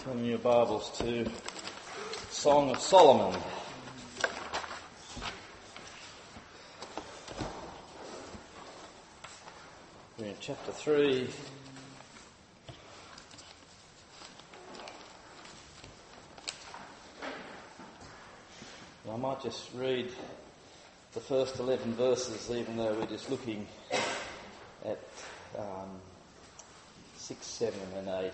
Turn your Bibles to Song of Solomon. We're in chapter 3. I might just read the first 11 verses, even though we're just looking at 6, 7 and 8.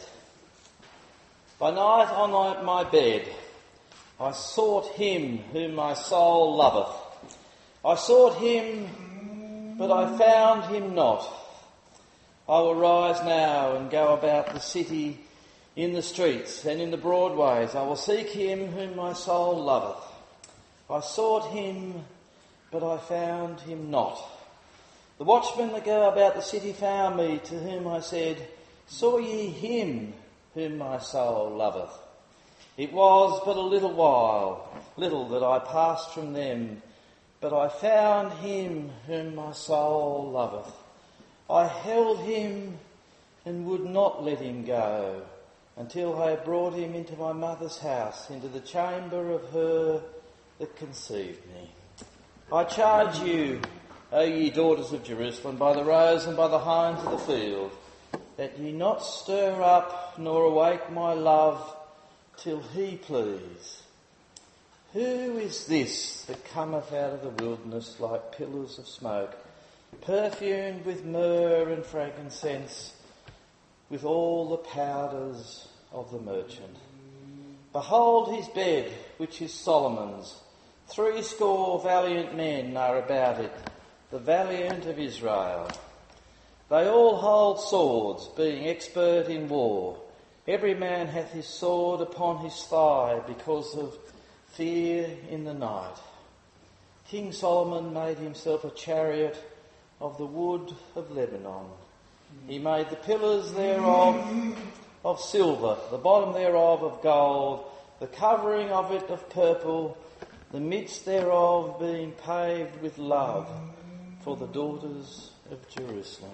By night on my bed I sought him whom my soul loveth. I sought him, but I found him not. I will rise now and go about the city in the streets and in the broad ways. I will seek him whom my soul loveth. I sought him, but I found him not. The watchmen that go about the city found me, to whom I said, Saw ye him whom my soul loveth? It was but a little that I passed from them, but I found him whom my soul loveth. I held him and would not let him go, until I had brought him into my mother's house, into the chamber of her that conceived me. I charge you, O ye daughters of Jerusalem, by the roes and by the hinds of the field, that ye not stir up nor awake my love till he please. Who is this that cometh out of the wilderness like pillars of smoke, perfumed with myrrh and frankincense, with all the powders of the merchant? Behold his bed, which is Solomon's. 80 valiant men are about it, the valiant of Israel. They all hold swords, being expert in war. Every man hath his sword upon his thigh because of fear in the night. King Solomon made himself a chariot of the wood of Lebanon. He made the pillars thereof of silver, the bottom thereof of gold, the covering of it of purple, the midst thereof being paved with love for the daughters of Jerusalem.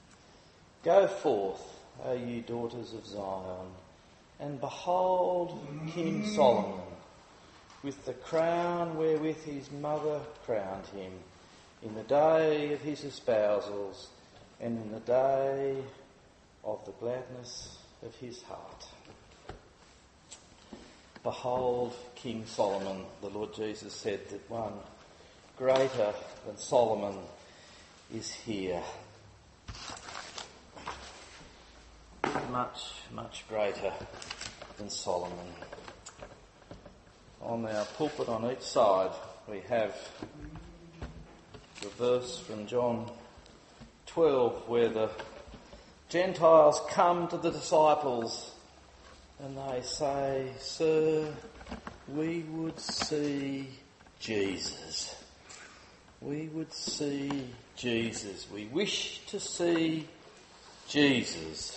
Go forth, O ye daughters of Zion, and behold King Solomon, with the crown wherewith his mother crowned him, in the day of his espousals, and in the day of the gladness of his heart. Behold King Solomon. The Lord Jesus said that one greater than Solomon is here. Much, much greater than Solomon. On our pulpit on each side we have the verse from John 12 where the Gentiles come to the disciples and they say, Sir, we would see Jesus. We would see Jesus. We wish to see Jesus.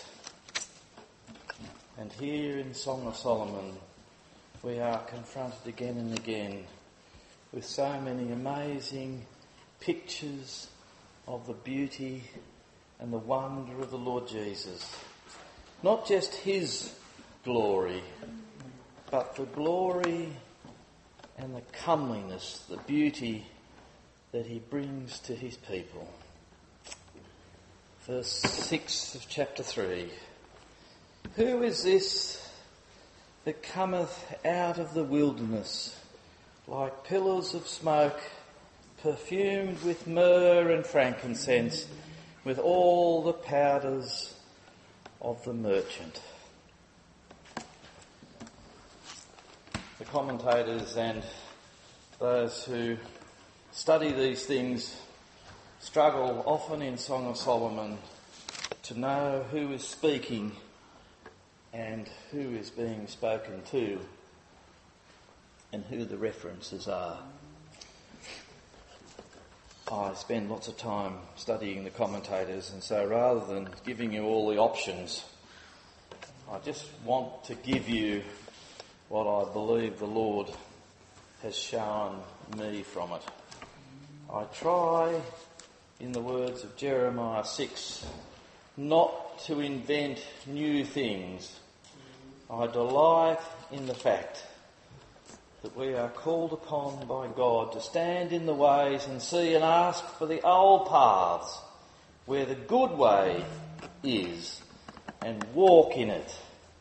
And here in Song of Solomon, we are confronted again and again with so many amazing pictures of the beauty and the wonder of the Lord Jesus. Not just his glory, but the glory and the comeliness, the beauty that he brings to his people. Verse 6 of chapter 3. Who is this that cometh out of the wilderness like pillars of smoke, perfumed with myrrh and frankincense, with all the powders of the merchant? The commentators and those who study these things struggle often in Song of Solomon to know who is speaking and who is being spoken to and who the references are. I spend lots of time studying the commentators, and so rather than giving you all the options, I just want to give you what I believe the Lord has shown me from it. I try, in the words of Jeremiah 6, not to invent new things, I delight in the fact that we are called upon by God to stand in the ways and see and ask for the old paths where the good way is and walk in it.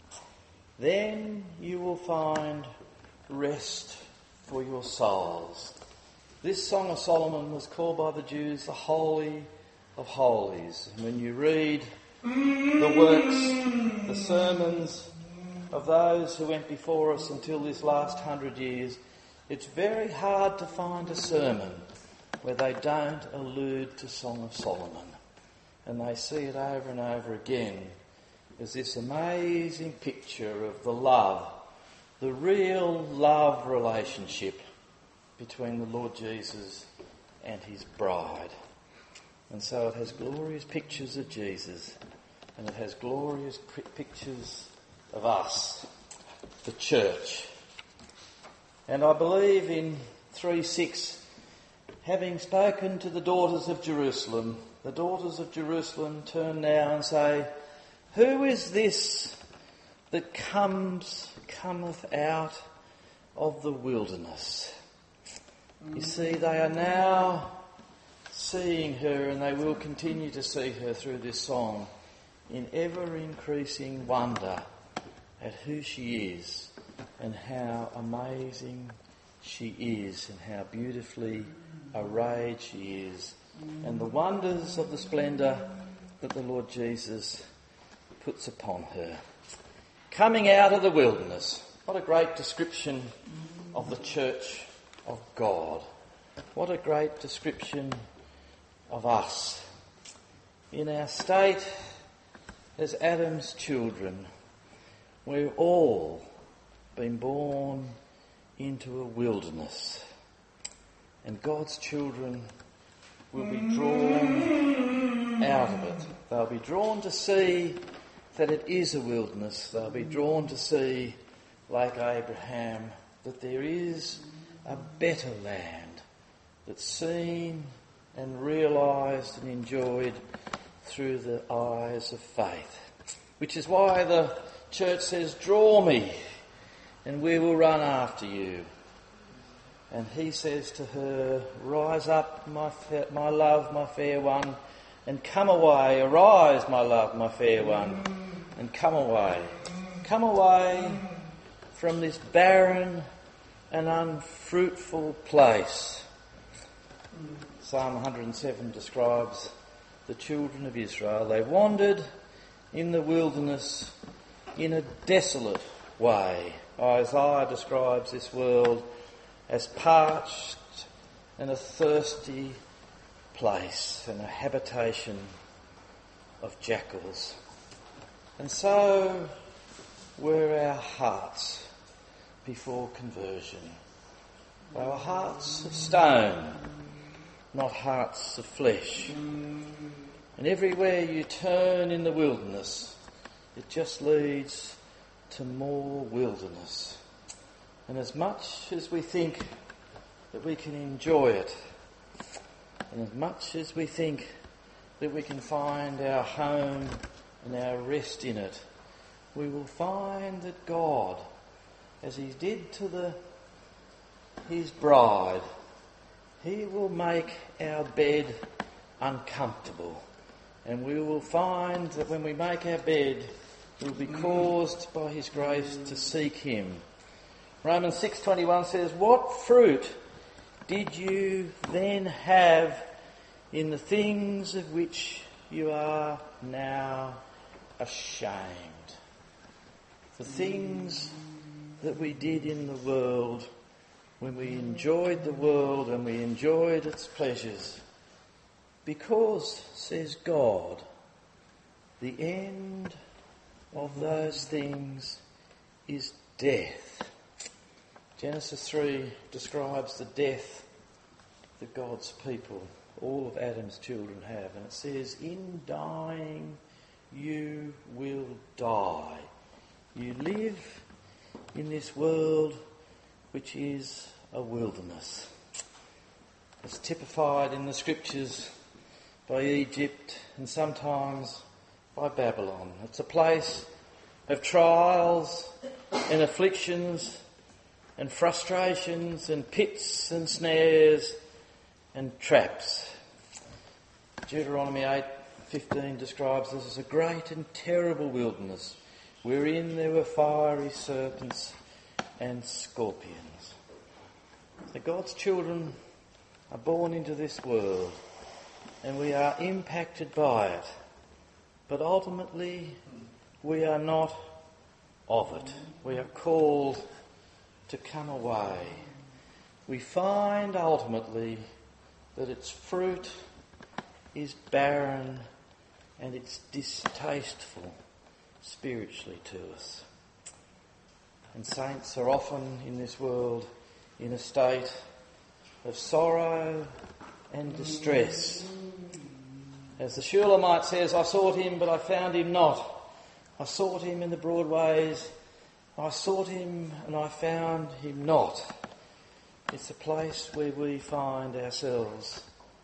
Then you will find rest for your souls. This Song of Solomon was called by the Jews the Holy of Holies. And when you read the works, the sermons of those who went before us until this last 100 years, it's very hard to find a sermon where they don't allude to Song of Solomon. And they see it over and over again as this amazing picture of the love, the real love relationship between the Lord Jesus and his bride. And so it has glorious pictures of Jesus, and it has glorious pictures of us, the church. And I believe in 3:6, having spoken to the daughters of Jerusalem, the daughters of Jerusalem turn now and say, "Who is this that cometh out of the wilderness?" You see, they are now seeing her, and they will continue to see her through this song, in ever-increasing wonder at who she is and how amazing she is and how beautifully arrayed she is, and the wonders of the splendour that the Lord Jesus puts upon her. Coming out of the wilderness. What a great description of the church of God. What a great description of us. In our state as Adam's children, we've all been born into a wilderness. And God's children will be drawn out of it. They'll be drawn to see that it is a wilderness. They'll be drawn to see, like Abraham, that there is a better land that's seen and realised and enjoyed through the eyes of faith. Which is why the church says, "Draw me, and we will run after you." And he says to her, "Rise up, my love, my fair one, and come away. Arise, my love, my fair one, and come away. Come away from this barren and unfruitful place." Psalm 107 describes the children of Israel. They wandered in the wilderness in a desolate way. Isaiah describes this world as parched and a thirsty place and a habitation of jackals. And so were our hearts before conversion. They were hearts of stone, not hearts of flesh. And everywhere you turn in the wilderness, it just leads to more wilderness. And as much as we think that we can enjoy it, and as much as we think that we can find our home and our rest in it, we will find that God, as he did to his bride, he will make our bed uncomfortable. And we will find that when we make our bed, we'll be caused by his grace to seek him. Romans 6:21 says, "What fruit did you then have in the things of which you are now ashamed?" The things that we did in the world, when we enjoyed the world and we enjoyed its pleasures. Because, says God, the end of those things is death. Genesis 3 describes the death that God's people, all of Adam's children, have. And it says, "In dying you will die." You live in this world which is a wilderness. It's typified in the scriptures by Egypt and sometimes by Babylon. It's a place of trials and afflictions and frustrations and pits and snares and traps. Deuteronomy 8:15 describes this as a great and terrible wilderness, wherein there were fiery serpents and scorpions. So God's children are born into this world and we are impacted by it. But ultimately, we are not of it. We are called to come away. We find ultimately that its fruit is barren and it's distasteful spiritually to us. And saints are often in this world in a state of sorrow and distress. As the Shulamite says, I sought him, but I found him not. I sought him in the broad ways. I sought him, and I found him not. It's a place where we find ourselves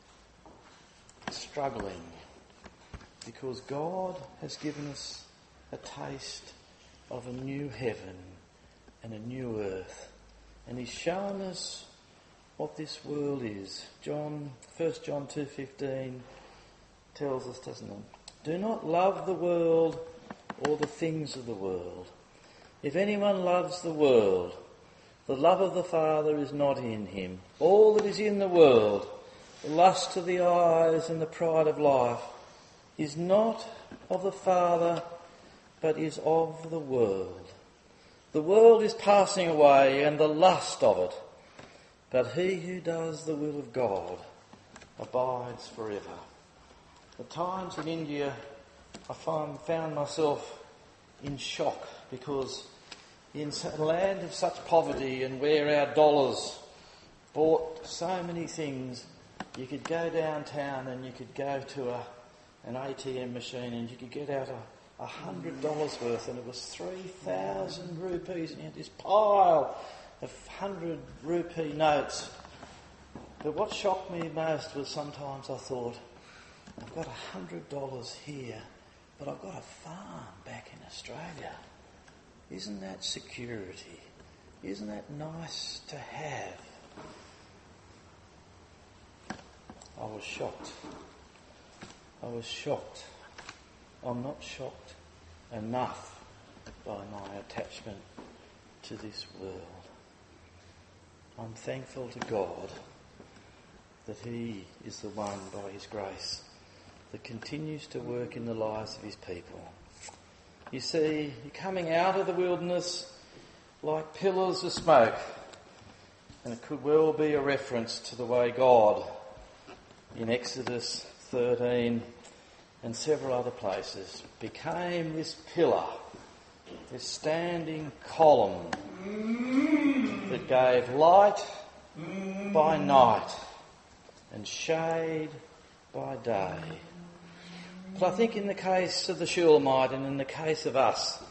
struggling because God has given us a taste of a new heaven and a new earth. And he's shown us what this world is. 1 John 2:15 tells us, doesn't it? Do not love the world or the things of the world. If anyone loves the world, the love of the Father is not in him. All that is in the world, the lust of the eyes and the pride of life, is not of the Father, but is of the world. The world is passing away and the lust of it, but he who does the will of God abides forever. At times in India, I found myself in shock because in a land of such poverty and where our dollars bought so many things, you could go downtown and you could go to an ATM machine and you could get out $100 worth, and it was 3,000 rupees, and you had this pile of 100 rupee notes. But what shocked me most was sometimes I thought, I've got $100 here, but I've got a farm back in Australia. Isn't that security? Isn't that nice to have? I was shocked. I'm not shocked enough by my attachment to this world. I'm thankful to God that he is the one, by his grace, that continues to work in the lives of his people. You see, you're coming out of the wilderness like pillars of smoke, and it could well be a reference to the way God, in Exodus 13 and several other places, became this pillar, this standing column that gave light by night and shade by day. But I think in the case of the Shulamite and in the case of us,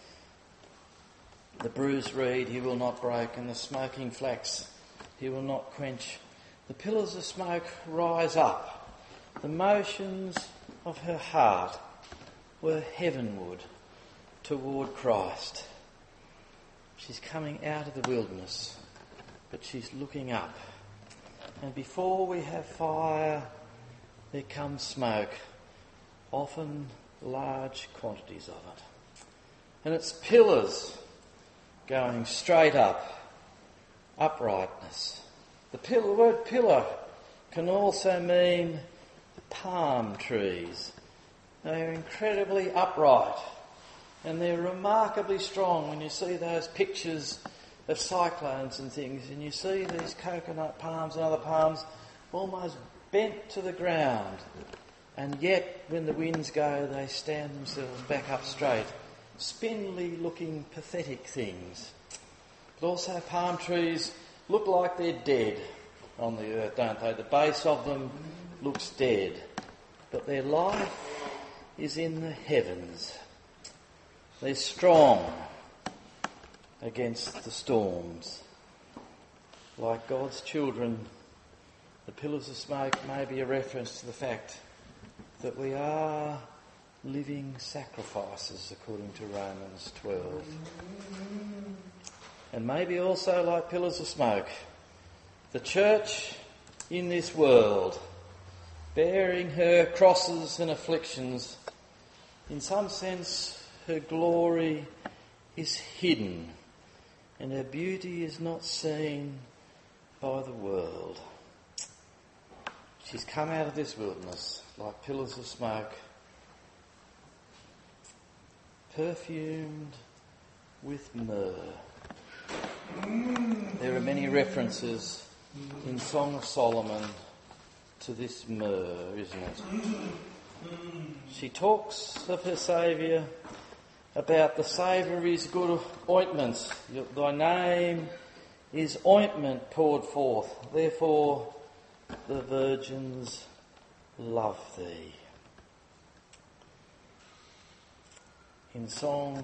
the bruised reed he will not break and the smoking flax he will not quench. The pillars of smoke rise up. The motions of her heart were heavenward toward Christ. She's coming out of the wilderness, but she's looking up. And before we have fire, there comes smoke, often large quantities of it. And it's pillars going straight up, uprightness. The word pillar can also mean palm trees. They are incredibly upright and they're remarkably strong. When you see those pictures of cyclones and things and you see these coconut palms and other palms almost bent to the ground, and yet when the winds go they stand themselves back up straight. Spindly looking pathetic things. But also palm trees look like they're dead on the earth, don't they? The base of them looks dead, but their life is in the heavens. They're strong against the storms. Like God's children, the pillars of smoke may be a reference to the fact that we are living sacrifices, according to Romans 12. And maybe also, like pillars of smoke, the church in this world, bearing her crosses and afflictions, in some sense her glory is hidden and her beauty is not seen by the world. She's come out of this wilderness like pillars of smoke, perfumed with myrrh. There are many references in Song of Solomon to this myrrh, isn't it? She talks of her Saviour about the savour of his good ointments. Thy name is ointment poured forth, therefore the virgins love thee. In Song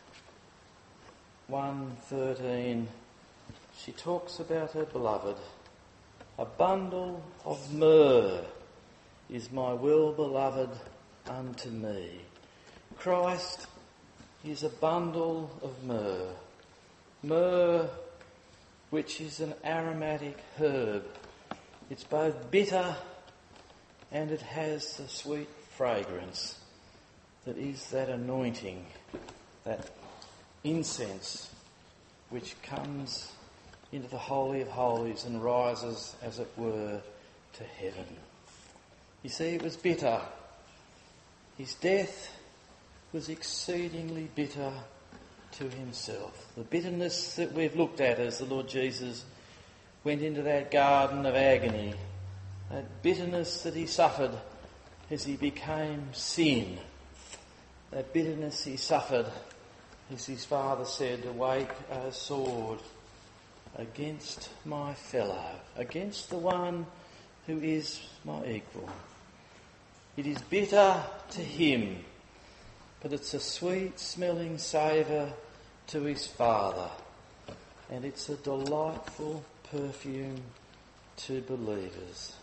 113, she talks about her beloved. A bundle of myrrh is my well-beloved unto me. Christ is a bundle of myrrh. Myrrh, which is an aromatic herb. It's both bitter and it has the sweet fragrance that is that anointing, that incense which comes into the Holy of Holies and rises, as it were, to heaven. You see, it was bitter. His death was exceedingly bitter to himself. The bitterness that we've looked at as the Lord Jesus went into that garden of agony, that bitterness that he suffered as he became sin, that bitterness he suffered as his Father said, awake, O sword, against my fellow, against the one who is my equal. It is bitter to him, but it's a sweet-smelling savour to his Father, and it's a delightful perfume to believers.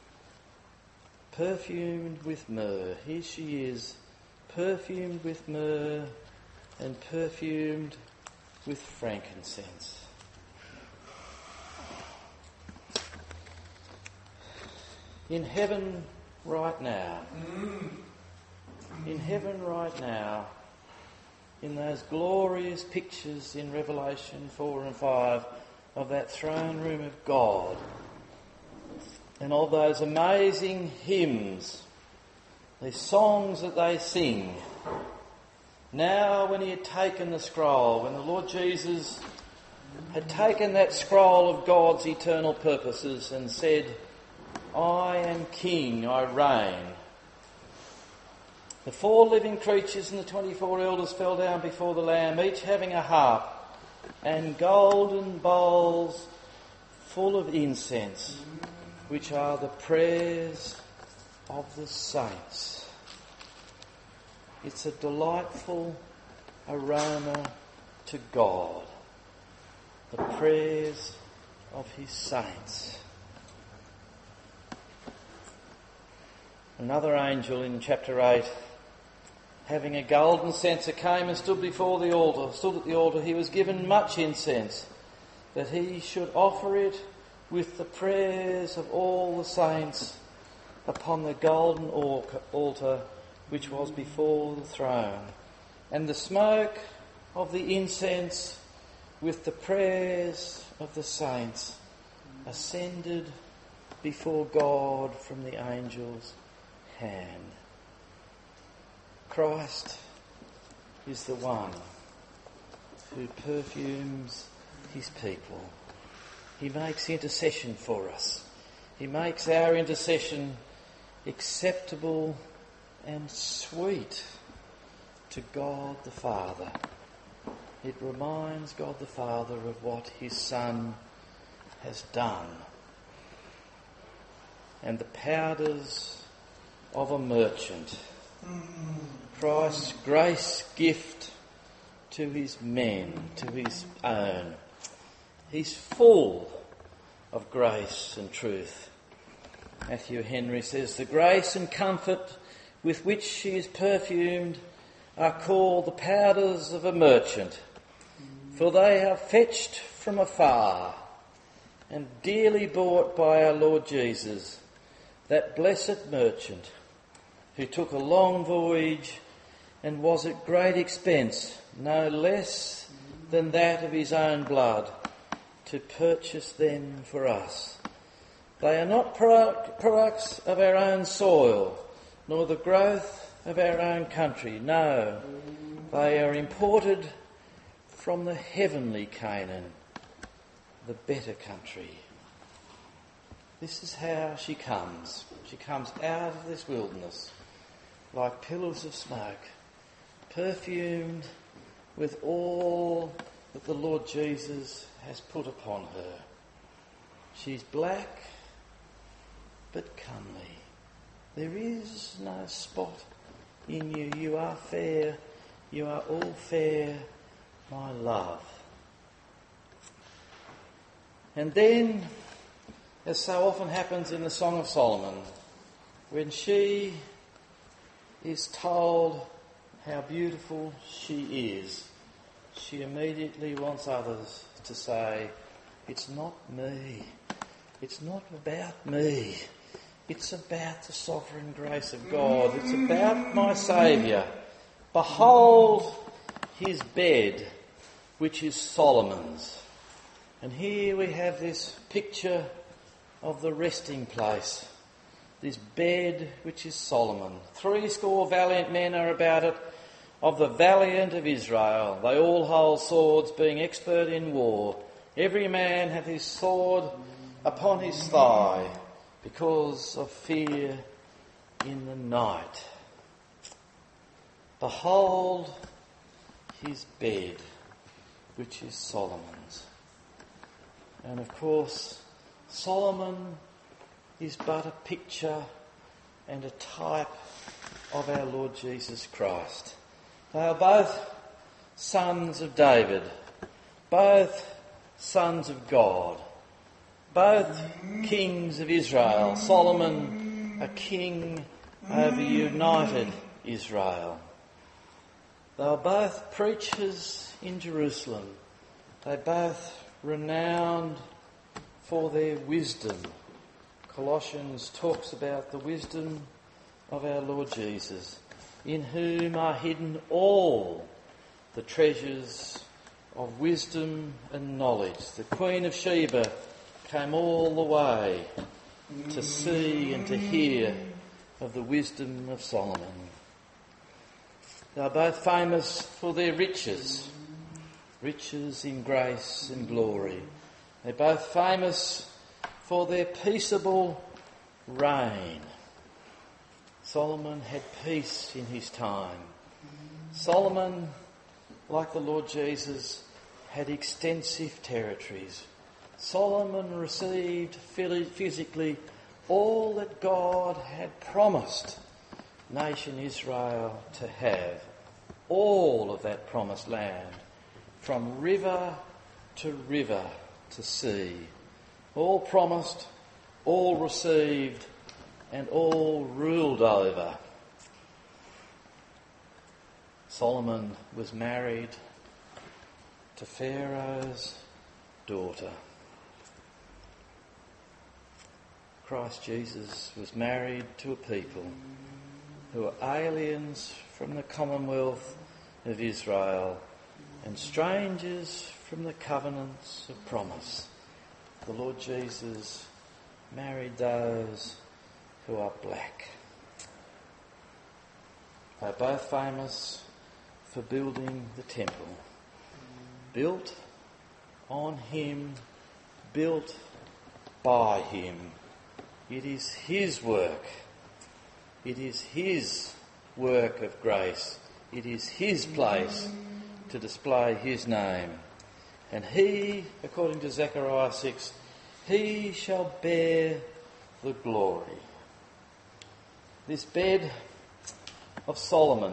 Perfumed with myrrh. Here she is, perfumed with myrrh and perfumed with frankincense. In heaven right now, in those glorious pictures in Revelation 4 and 5 of that throne room of God, and of those amazing hymns, these songs that they sing. Now when he had taken the scroll, when the Lord Jesus had taken that scroll of God's eternal purposes and said, I am king, I reign. The 4 living creatures and the 24 elders fell down before the Lamb, each having a harp and golden bowls full of incense, which are the prayers of the saints. It's a delightful aroma to God, the prayers of his saints. Another angel in chapter 8, having a golden censer, came and stood at the altar. He was given much incense, that he should offer it with the prayers of all the saints upon the golden altar which was before the throne. And the smoke of the incense with the prayers of the saints ascended before God from the angel's hand. Christ is the one who perfumes his people. He makes intercession for us. He makes our intercession acceptable and sweet to God the Father. It reminds God the Father of what his Son has done. And the powders of a merchant, Christ's grace gift to his men, to his own. He's full of grace and truth. Matthew Henry says, the grace and comfort with which she is perfumed are called the powders of a merchant, for they are fetched from afar and dearly bought by our Lord Jesus, that blessed merchant who took a long voyage and was at great expense, no less than that of his own blood, to purchase them for us. They are not products of our own soil, nor the growth of our own country. No, they are imported from the heavenly Canaan, the better country. This is how she comes. She comes out of this wilderness like pillars of smoke, perfumed with all that the Lord Jesus has put upon her. She's black but comely. There is no spot in you. You are fair. You are all fair, my love. And then, as so often happens in the Song of Solomon, when she is told how beautiful she is, she immediately wants others to say, it's not me. It's not about me. It's about the sovereign grace of God. It's about my Saviour. Behold his bed, which is Solomon's. And here we have this picture of the resting place, this bed which is Solomon. 70 valiant men are about it, of the valiant of Israel. They all hold swords, being expert in war. Every man hath his sword upon his thigh, because of fear in the night. Behold his bed, which is Solomon's. And of course, Solomon is but a picture and a type of our Lord Jesus Christ. They are both sons of David, both sons of God, both kings of Israel. Solomon, a king over united Israel. They are both preachers in Jerusalem. They both renowned for their wisdom. Colossians talks about the wisdom of our Lord Jesus, in whom are hidden all the treasures of wisdom and knowledge. The Queen of Sheba came all the way to see and to hear of the wisdom of Solomon. They are both famous for their riches in grace and glory. They're both famous for their peaceable reign. Solomon had peace in his time. Solomon, like the Lord Jesus, had extensive territories. Solomon received physically all that God had promised nation Israel to have. All of that promised land, from river to sea. All promised, all received, and all ruled over. Solomon was married to Pharaoh's daughter. Christ Jesus was married to a people who were aliens from the commonwealth of Israel and strangers from the covenants of promise. The Lord Jesus married those who are black. They're both famous for building the temple. Built on him, built by him. It is his work. It is his work of grace. It is his place to display his name. And he, according to Zechariah 6, he shall bear the glory. This bed of Solomon,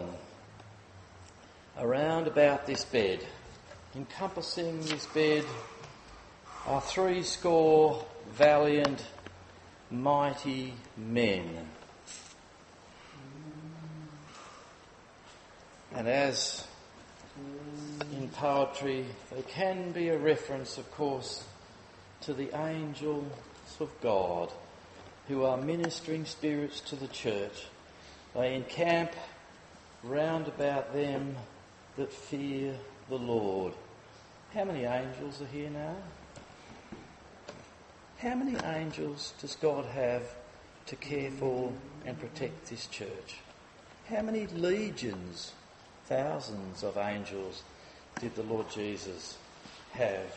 around about this bed, encompassing this bed, are 70 valiant, mighty men. And as in poetry, they can be a reference, of course, to the angels of God who are ministering spirits to the church. They encamp round about them that fear the Lord. How many angels are here now? How many angels does God have to care for and protect this church? How many legions, thousands of angels did the Lord Jesus have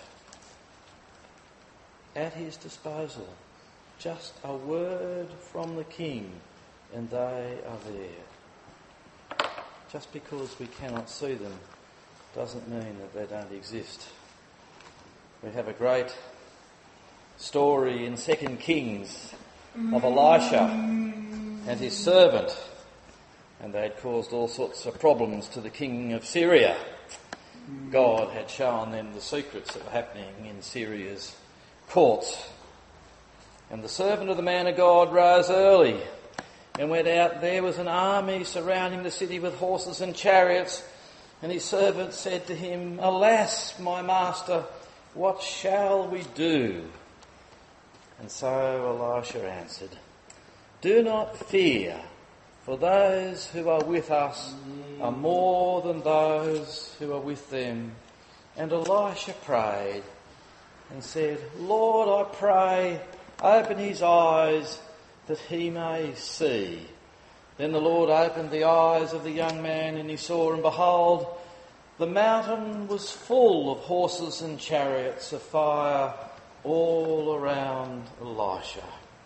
at his disposal? Just a word from the King and they are there. Just because we cannot see them doesn't mean that they don't exist. We have a great story in 2 Kings of Elisha and his servant, and they had caused all sorts of problems to the king of Syria. God had shown them the secrets that were happening in Syria's courts. And the servant of the man of God rose early and went out. There was an army surrounding the city with horses and chariots. And his servant said to him, "Alas, my master, what shall we do?" And so Elisha answered, "Do not fear, for those who are with us are more than those who are with them." And Elisha prayed and said, "Lord, I pray, open his eyes that he may see." Then the Lord opened the eyes of the young man, and he saw, and behold, the mountain was full of horses and chariots of fire all around Elisha.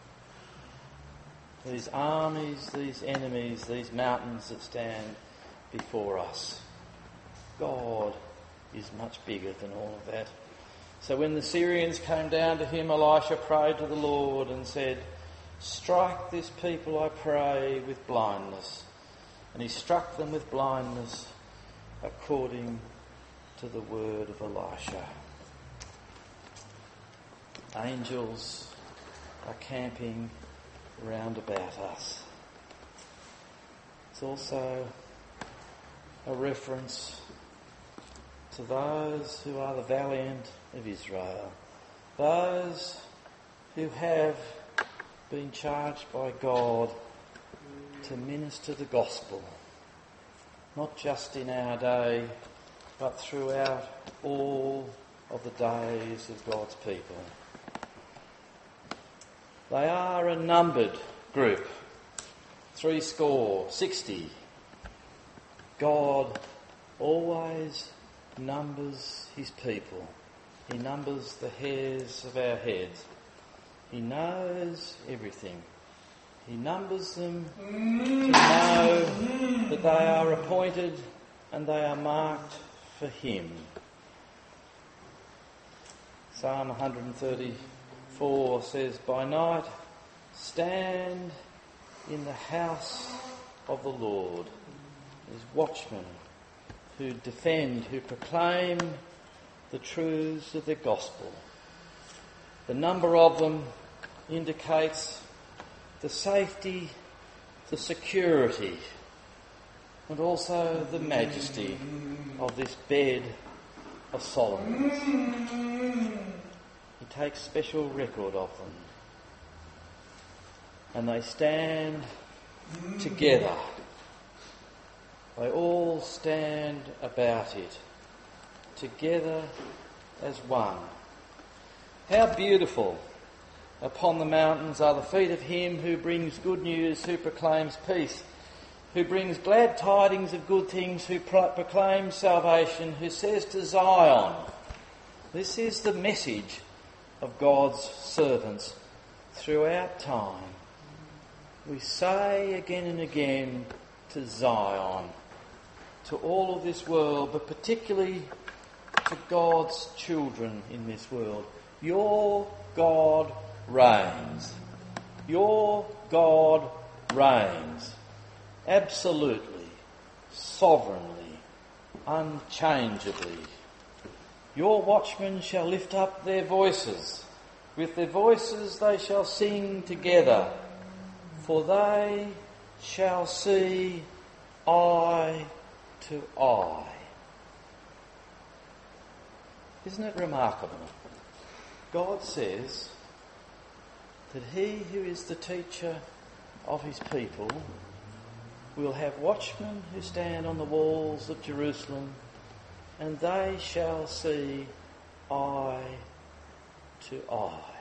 These armies, these enemies, these mountains that stand before us. God is much bigger than all of that. So when the Syrians came down to him, Elisha prayed to the Lord and said, "Strike this people, I pray, with blindness." And he struck them with blindness according to the word of Elisha. Angels are camping round about us. It's also a reference to those who are the valiant of Israel, those who have been charged by God to minister the gospel, not just in our day, but throughout all of the days of God's people. They are a numbered group, 60. God always numbers his people. He numbers the hairs of our heads. He knows everything. He numbers them to know that they are appointed and they are marked for him. Psalm 134 says, "By night stand in the house of the Lord as watchmen who defend, who proclaim the truths of the gospel." The number of them indicates the safety, the security, and also the majesty of this bed of Solomon. He takes special record of them. And they stand together. They all stand about it, together as one. How beautiful upon the mountains are the feet of him who brings good news, who proclaims peace, who brings glad tidings of good things, who proclaims salvation, who says to Zion. This is the message of God's servants throughout time. We say again and again to Zion, to all of this world, but particularly to God's children in this world. Your God reigns. Your God reigns. Absolutely, sovereignly, unchangeably. Your watchmen shall lift up their voices. With their voices they shall sing together. For they shall see eye to I. Isn't it remarkable? God says that he who is the teacher of his people will have watchmen who stand on the walls of Jerusalem, and they shall see eye to eye.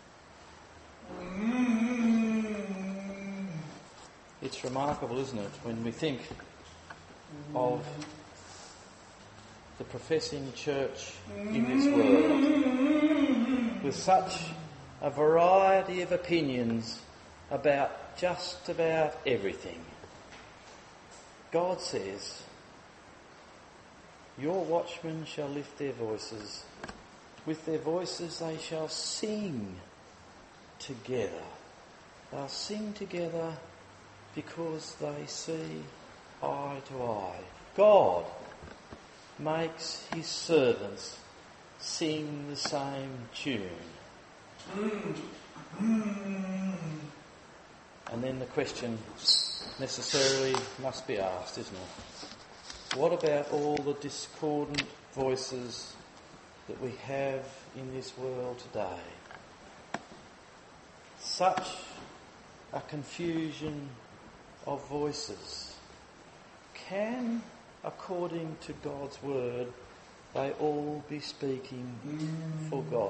It's remarkable, isn't it, when we think of the professing church in this world, with such a variety of opinions about just about everything. God says, your watchmen shall lift their voices. With their voices they shall sing together. They'll sing together because they see eye to eye. God makes his servants sing the same tune. And then the question necessarily must be asked, isn't it? What about all the discordant voices that we have in this world today? Such a confusion of voices. Can, according to God's word, they all be speaking for God?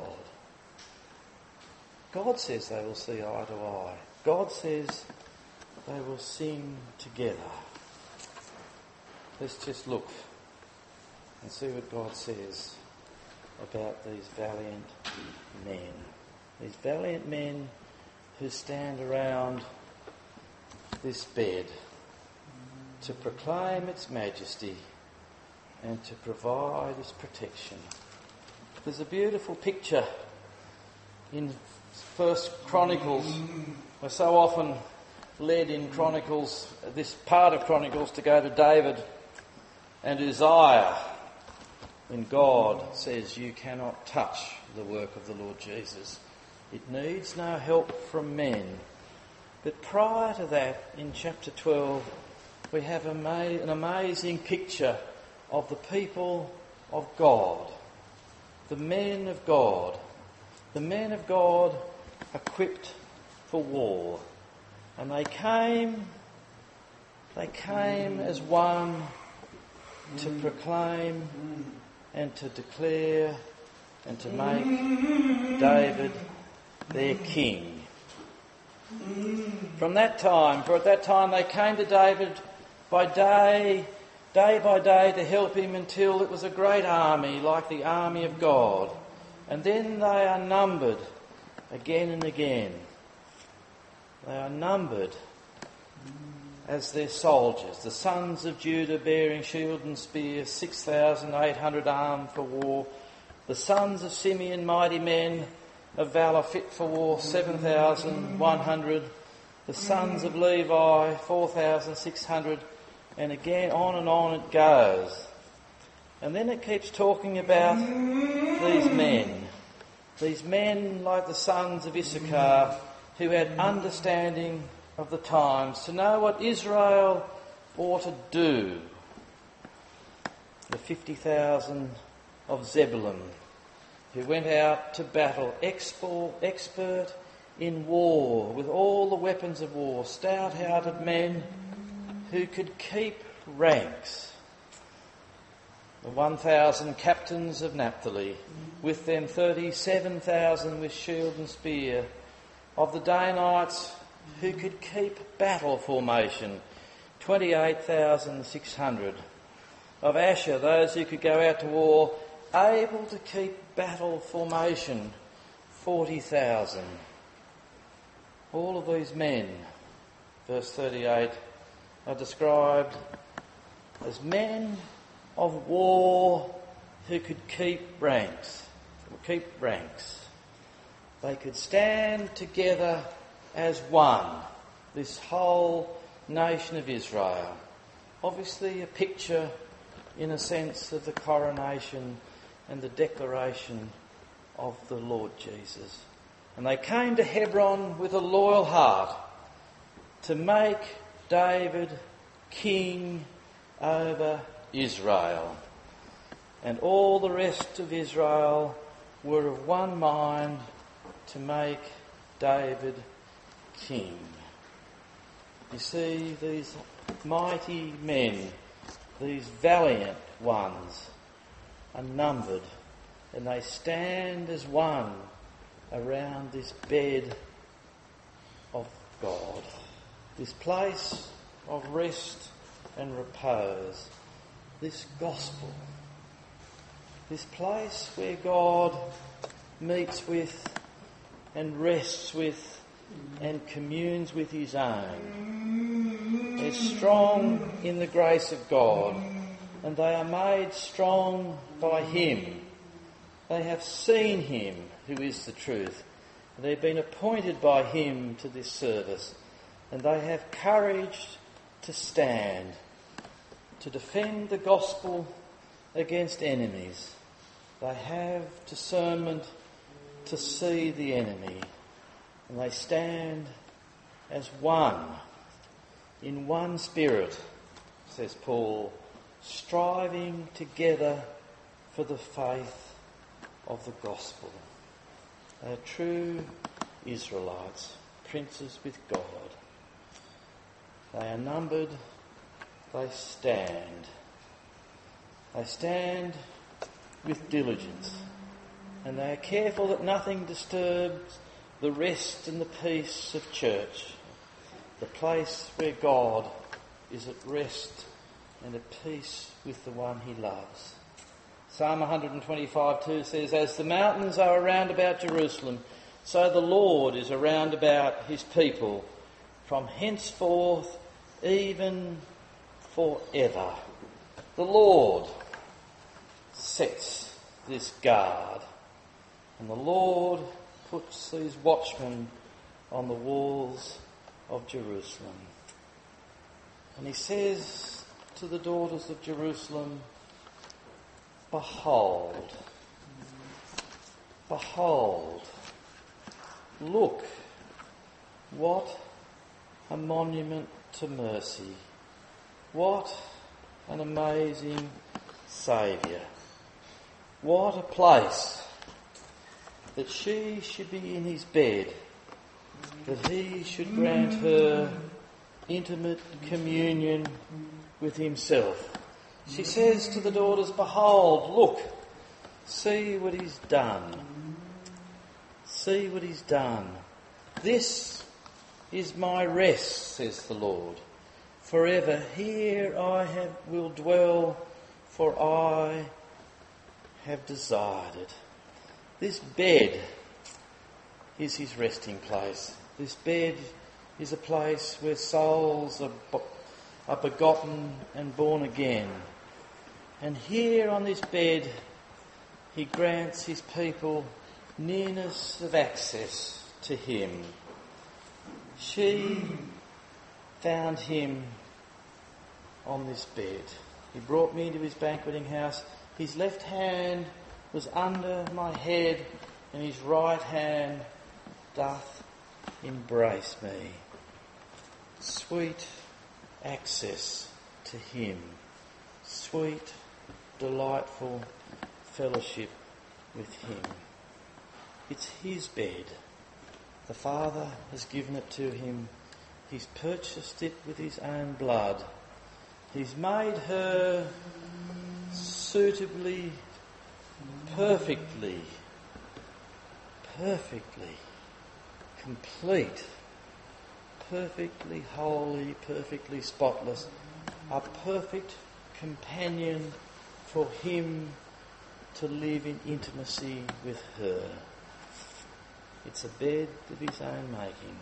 God says they will see eye to eye. God says they will sing together. Let's just look and see what God says about these valiant men. These valiant men who stand around this bed to proclaim its majesty and to provide its protection. There's a beautiful picture in 1 Chronicles. We're so often led in Chronicles, this part of Chronicles, to go to David and Uzziah when God says you cannot touch the work of the Lord Jesus. It needs no help from men. But prior to that, in chapter 12, we have an amazing picture of the people of God, the men of God. The men of God equipped for war. And they came as one to proclaim and to declare and to make David their king. For at that time they came to David by day by day to help him until it was a great army like the army of God. And then they are numbered again and again. They are numbered as their soldiers. The sons of Judah bearing shield and spear, 6,800 armed for war. The sons of Simeon, mighty men of valour fit for war, 7,100. The sons of Levi, 4,600. And again, on it goes. And then it keeps talking about these men like the sons of Issachar, who had understanding of the times, to know what Israel ought to do. The 50,000 of Zebulun, who went out to battle, expert in war, with all the weapons of war, stout-hearted men who could keep ranks. The 1,000 captains of Naphtali, with them 37,000 with shield and spear. Of the Danites, who could keep battle formation, 28,600. Of Asher, those who could go out to war, able to keep battle formation, 40,000. All of these men, verse 38, are described as men of war who could keep ranks. They could stand together as one, this whole nation of Israel. Obviously a picture, in a sense, of the coronation and the declaration of the Lord Jesus. And they came to Hebron with a loyal heart to make David king over Israel. And all the rest of Israel were of one mind to make David king. You see, these mighty men, these valiant ones, are numbered, and they stand as one around this bed of God, this place of rest and repose, this gospel, this place where God meets with and rests with and communes with his own. They're strong in the grace of God, and they are made strong by him. They have seen him who is the truth. They've been appointed by him to this service, and they have courage to stand, to defend the gospel against enemies. They have discernment to see the enemy, and they stand as one, in one spirit, says Paul, striving together for the faith of the gospel. They are true Israelites, princes with God. They are numbered, they stand. They stand with diligence, and they are careful that nothing disturbs the rest and the peace of church, the place where God is at rest and at peace with the one he loves. Psalm 125:2 says, "As the mountains are around about Jerusalem, so the Lord is around about his people, from henceforth even forever." The Lord sets this guard, and the Lord puts these watchmen on the walls of Jerusalem. And he says to the daughters of Jerusalem, "Behold, behold, look, what a monument to mercy, what an amazing Saviour, what a place that she should be in his bed, that he should grant her intimate communion with himself." She says to the daughters, "Behold, look, see what he's done. See what he's done. This is my rest, says the Lord. Forever here will dwell, for I have desired it." This bed is his resting place. This bed is a place where souls are begotten and born again. And here on this bed, he grants his people nearness of access to him. She found him on this bed. He brought me into his banqueting house. His left hand was under my head, and his right hand doth embrace me. Sweet access to him. Sweet, delightful fellowship with him. It's his bed. The Father has given it to him. He's purchased it with his own blood. He's made her suitably, perfectly, complete, perfectly holy, perfectly spotless, a perfect companion for him to live in intimacy with her. It's a bed of his own making.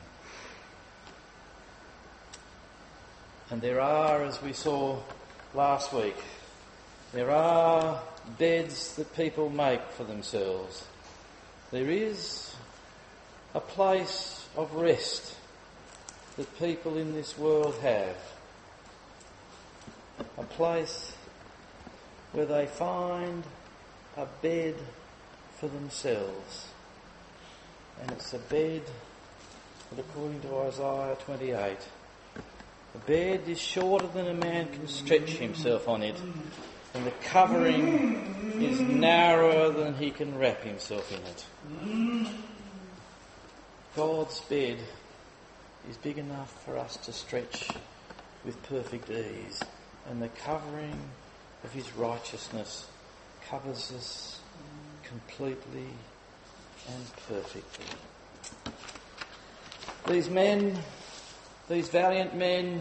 And there are, as we saw last week, there are beds that people make for themselves. There is a place of rest that people in this world have. A place where they find a bed for themselves. And it's a bed that, according to Isaiah 28, The bed is shorter than a man can stretch himself on it, and the covering is narrower than he can wrap himself in it. God's bed is big enough for us to stretch with perfect ease, and the covering of his righteousness covers us completely and perfectly. These men, these valiant men,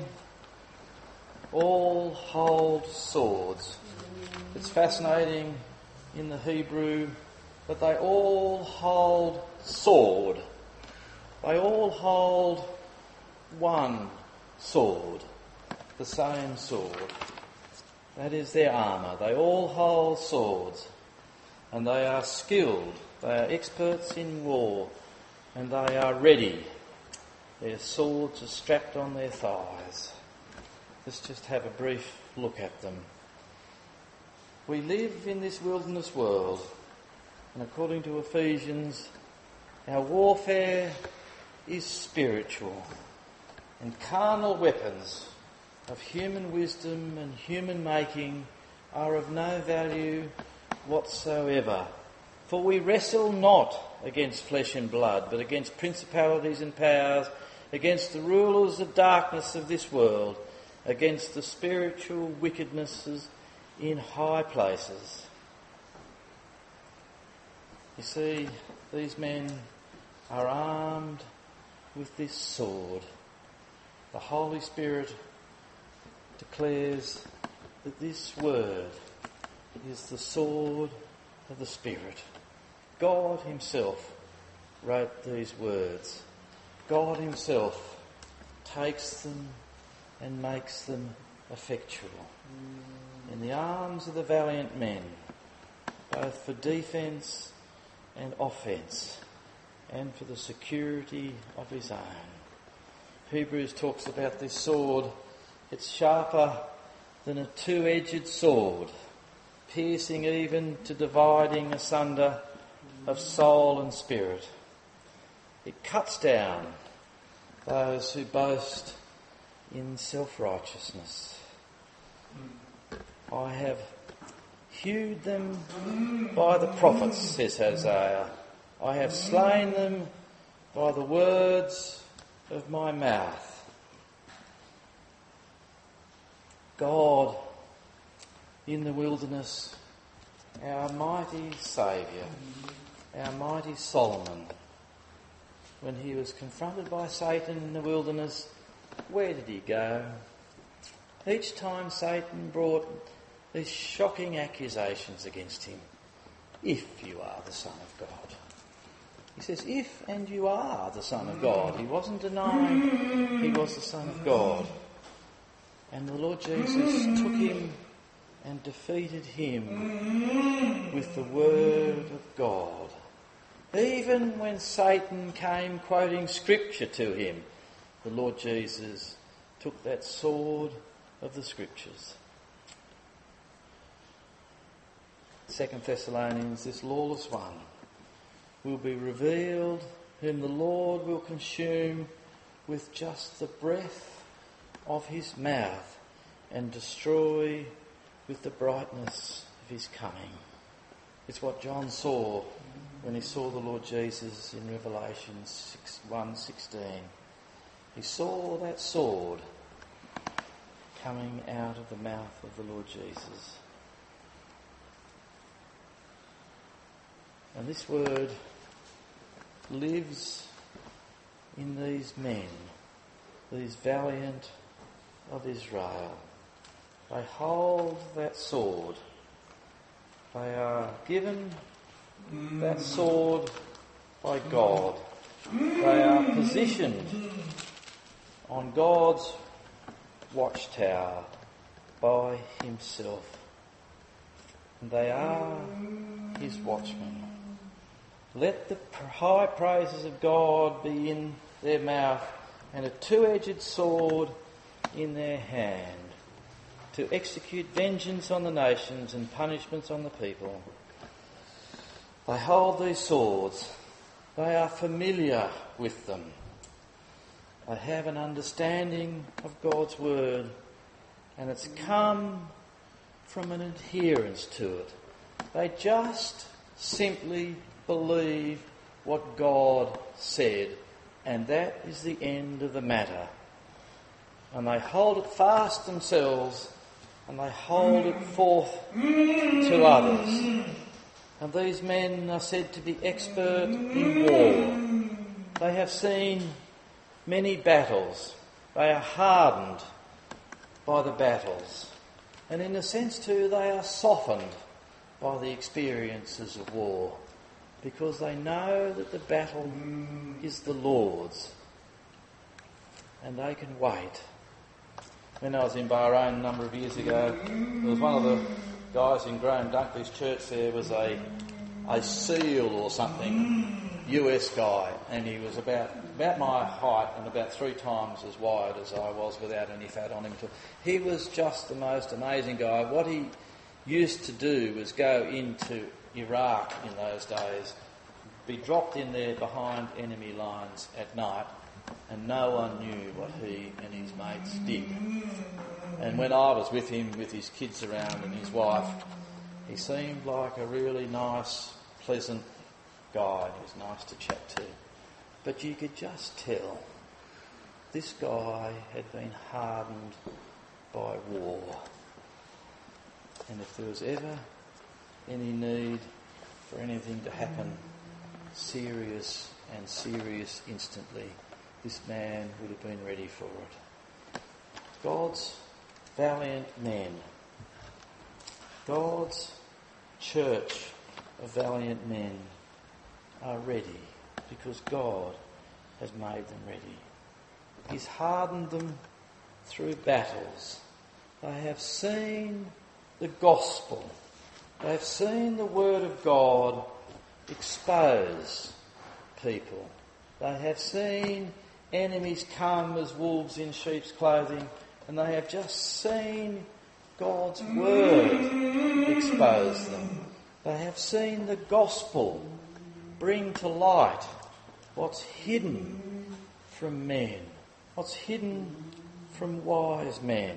all hold swords. It's fascinating in the Hebrew that they all hold sword. They all hold one sword, the same sword. That is their armour. They all hold swords, and they are skilled. They are experts in war, and they are ready. Their swords are strapped on their thighs. Let's just have a brief look at them. We live in this wilderness world, and according to Ephesians, our warfare is spiritual, and carnal weapons of human wisdom and human making are of no value whatsoever. For we wrestle not against flesh and blood, but against principalities and powers, against the rulers of darkness of this world, against the spiritual wickednesses in high places. You see, these men are armed with this sword. The Holy Spirit declares that this word is the sword of the Spirit. God himself wrote these words. God himself takes them and makes them effectual in the arms of the valiant men, both for defence and offence, and for the security of his own. Hebrews talks about this sword. It's sharper than a two-edged sword, piercing even to dividing asunder of soul and spirit. It cuts down those who boast in self-righteousness. I have hewed them by the prophets, says Hosea. I have slain them by the words of my mouth. God in the wilderness, our mighty Saviour, our mighty Solomon, when he was confronted by Satan in the wilderness, where did he go? Each time Satan brought these shocking accusations against him. If you are the Son of God. He says, if and you are the Son of God. He wasn't denying he was the Son of God. And the Lord Jesus took him and defeated him with the word of God. Even when Satan came quoting scripture to him, the Lord Jesus took that sword of the scriptures. 2 Thessalonians, this lawless one will be revealed, whom the Lord will consume with just the breath of his mouth and destroy with the brightness of his coming. It's what John saw when he saw the Lord Jesus in Revelation 1:16. He saw that sword coming out of the mouth of the Lord Jesus. And this word lives in these men, these valiant of Israel. They hold that sword. They are given that sword by God. They are positioned on God's watchtower by himself. And they are his watchmen. Let the high praises of God be in their mouth and a two-edged sword in their hand, to execute vengeance on the nations and punishments on the people. They hold these swords. They are familiar with them. They have an understanding of God's word, and it's come from an adherence to it. They just simply believe what God said, and that is the end of the matter. And they hold it fast themselves, and they hold it forth to others. And these men are said to be expert in war. They have seen many battles. They are hardened by the battles. And in a sense too, they are softened by the experiences of war, because they know that the battle is the Lord's, and they can wait. When I was in Bahrain a number of years ago, there was one of the guys in Graham Dunkley's church there was a SEAL or something, US guy, and he was about my height and about 3 times as wide as I was without any fat on him. He was just the most amazing guy. What he used to do was go into Iraq in those days, be dropped in there behind enemy lines at night, and no one knew what he and his mates did. And when I was with him, with his kids around and his wife, he seemed like a really nice, pleasant guy. He was nice to chat to. But you could just tell this guy had been hardened by war. And if there was ever any need for anything to happen serious instantly, this man would have been ready for it. God's valiant men, God's church of valiant men are ready because God has made them ready. He's hardened them through battles. They have seen the gospel. They've seen the word of God expose people. They have seen enemies come as wolves in sheep's clothing, and they have just seen God's word expose them. They have seen the gospel bring to light what's hidden from men, what's hidden from wise men.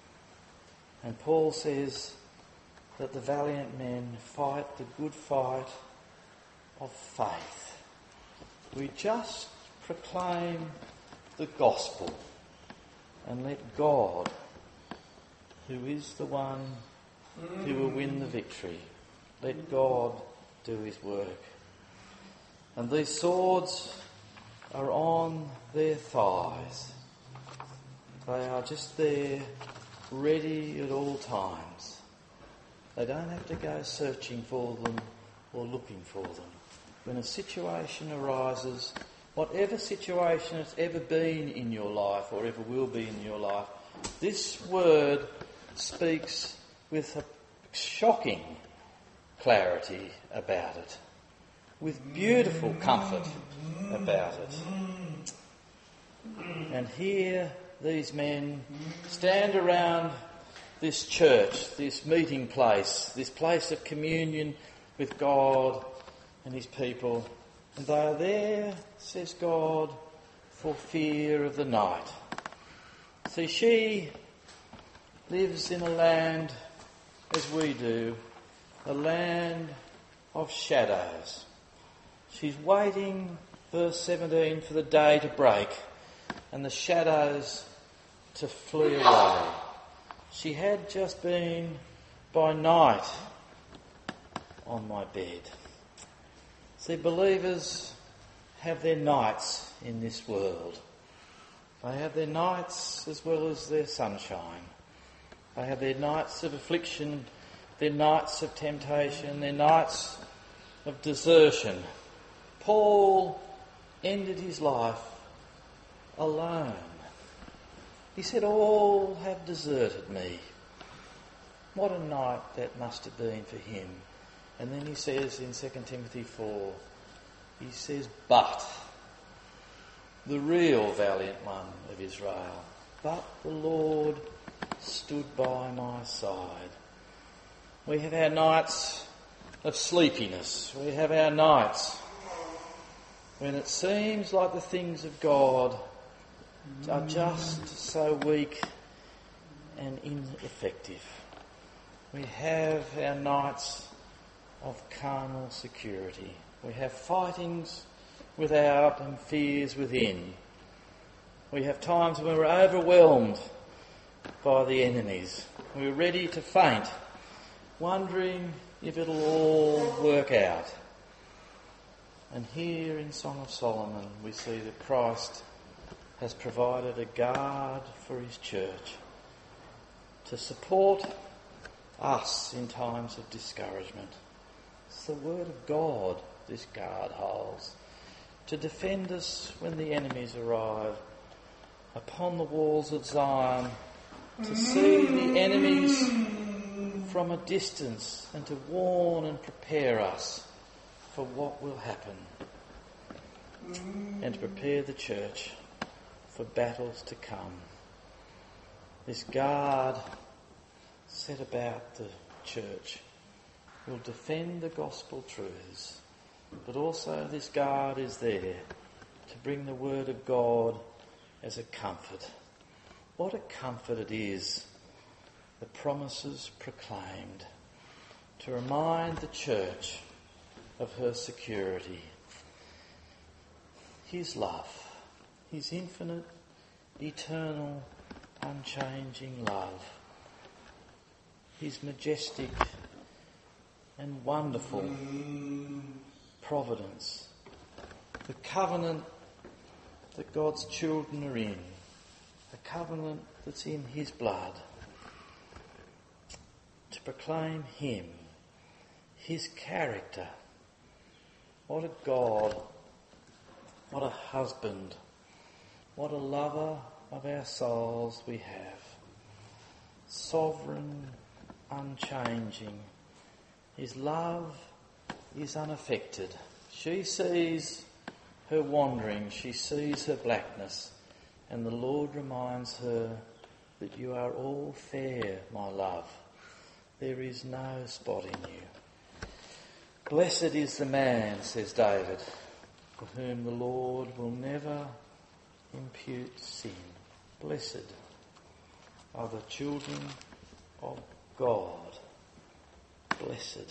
And Paul says that the valiant men fight the good fight of faith. We just proclaim the gospel and let God, who is the one who will win the victory, let God do his work. And these swords are on their thighs. They are just there, ready at all times. They don't have to go searching for them or looking for them. When a situation arises, whatever situation it's ever been in your life or ever will be in your life, this word speaks with a shocking clarity about it, with beautiful comfort about it. And here these men stand around this church, this meeting place, this place of communion with God and his people. And they are there, says God, for fear of the night. See, she lives in a land as we do, a land of shadows. She's waiting, verse 17, for the day to break and the shadows to flee away. She had just been by night on my bed. See, believers have their nights in this world. They have their nights as well as their sunshine. They have their nights of affliction, their nights of temptation, their nights of desertion. Paul ended his life alone. He said, all have deserted me. What a night that must have been for him. And then he says in 2 Timothy 4, he says, but the real valiant one of Israel, but the Lord stood by my side. We have our nights of sleepiness. We have our nights when it seems like the things of God are just so weak and ineffective. We have our nights of carnal security. We have fightings without and fears within. We have times when we're overwhelmed by the enemies. We're ready to faint, wondering if it'll all work out. And here in Song of Solomon we see that Christ has provided a guard for his church to support us in times of discouragement. It's the word of God this guard holds to defend us when the enemies arrive upon the walls of Zion, to see the enemies from a distance and to warn and prepare us for what will happen, and to prepare the church for battles to come. This guard set about the church will defend the gospel truths, but also this guard is there to bring the word of God as a comfort. What a comfort it is, the promises proclaimed, to remind the church of her security. His love, his infinite, eternal, unchanging love, his majestic and wonderful providence, the covenant that God's children are in, a covenant that's in his blood, to proclaim him, his character. What a God, what a husband, what a lover of our souls we have. Sovereign, unchanging. His love is unaffected. She sees her wandering, she sees her blackness, and the Lord reminds her that you are all fair, my love. There is no spot in you. Blessed is the man, says David, for whom the Lord will never impute sin. Blessed are the children of God. Blessed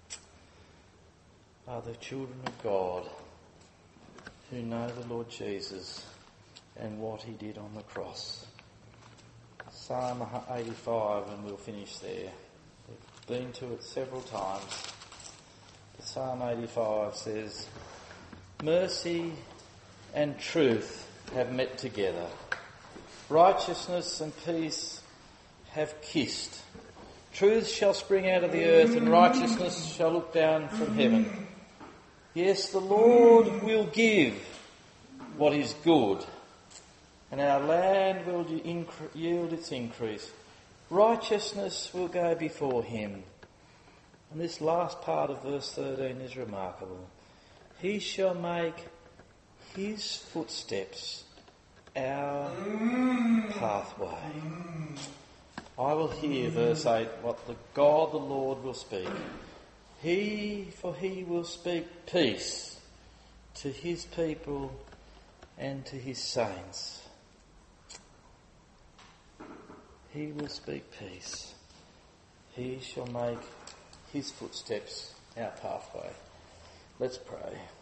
are the children of God who know the Lord Jesus and what he did on the cross. Psalm 85, and we'll finish there. We've been to it several times. But Psalm 85 says, mercy and truth have met together. Righteousness and peace have kissed. Truth shall spring out of the earth, and righteousness shall look down from heaven. Yes, the Lord will give what is good, and our land will yield its increase. Righteousness will go before him. And this last part of verse 13 is remarkable. He shall make his footsteps our pathway. I will hear, verse 8, what the God the Lord will speak. For he will speak peace to his people and to his saints. He will speak peace. He shall make his footsteps our pathway. Let's pray.